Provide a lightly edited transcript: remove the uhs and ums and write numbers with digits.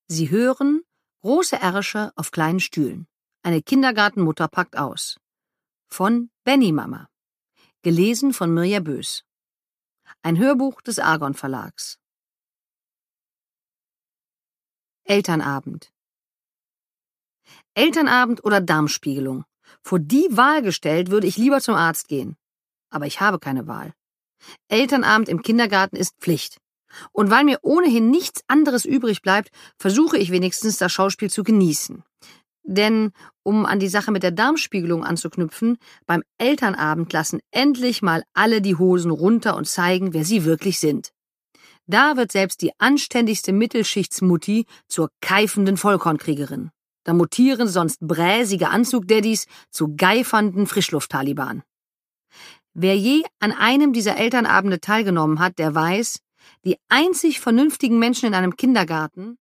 Sie hören Große Ärsche auf kleinen Stühlen. Eine Kindergartenmutter packt aus. Von Benny Mama. Gelesen von Mirja Bös. Ein Hörbuch des Argon Verlags. Elternabend. Elternabend oder Darmspiegelung. Vor die Wahl gestellt, würde ich lieber zum Arzt gehen. Aber ich habe keine Wahl. Elternabend im Kindergarten ist Pflicht. Und weil mir ohnehin nichts anderes übrig bleibt, versuche ich wenigstens, das Schauspiel zu genießen. Denn, um an die Sache mit der Darmspiegelung anzuknüpfen, beim Elternabend lassen endlich mal alle die Hosen runter und zeigen, wer sie wirklich sind. Da wird selbst die anständigste Mittelschichtsmutti zur keifenden Vollkornkriegerin. Da mutieren sonst bräsige Anzugdaddys zu geifernden Frischluft-Taliban. Wer je an einem dieser Elternabende teilgenommen hat, der weiß, die einzig vernünftigen Menschen in einem Kindergarten